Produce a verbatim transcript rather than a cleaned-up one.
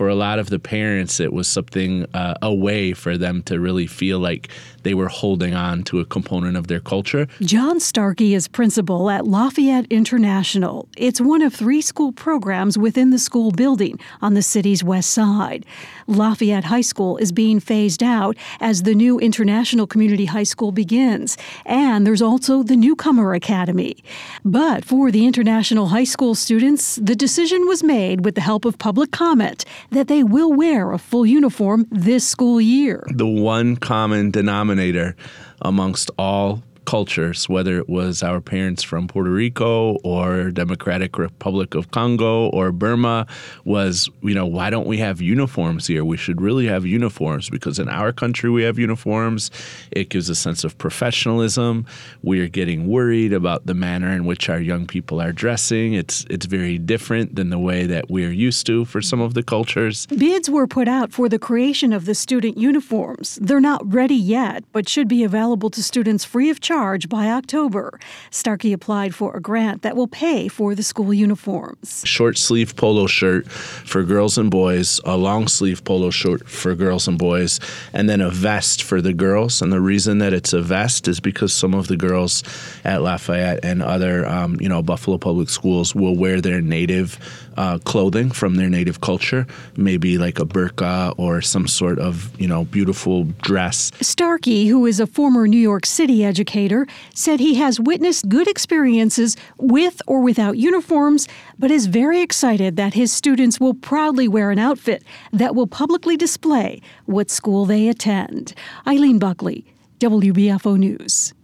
for a lot of the parents, it was something, uh, a way for them to really feel like they were holding on to a component of their culture. John Starkey is principal at Lafayette International. It's one of three school programs within the school building on the city's west side. Lafayette High School is being phased out as the new International Community High School begins, and there's also the Newcomer Academy. But for the International High School students, the decision was made with the help of public comment that they will wear a full uniform this school year. The one common denominator amongst all cultures, whether it was our parents from Puerto Rico or Democratic Republic of Congo or Burma, was, you know, why don't we have uniforms here? We should really have uniforms because in our country we have uniforms. It gives a sense of professionalism. We are getting worried about the manner in which our young people are dressing. It's it's very different than the way that we're used to for some of the cultures. Bids were put out for the creation of the student uniforms. They're not ready yet, but should be available to students free of charge by October. Starkey applied for a grant that will pay for the school uniforms. Short sleeve polo shirt for girls and boys, a long sleeve polo shirt for girls and boys, and then a vest for the girls. And the reason that it's a vest is because some of the girls at Lafayette and other, um, you know, Buffalo Public Schools will wear their native uh, clothing from their native culture, maybe like a burqa or some sort of, you know, beautiful dress. Starkey, who is a former New York City educator, said he has witnessed good experiences with or without uniforms, but is very excited that his students will proudly wear an outfit that will publicly display what school they attend. Eileen Buckley, W B F O News.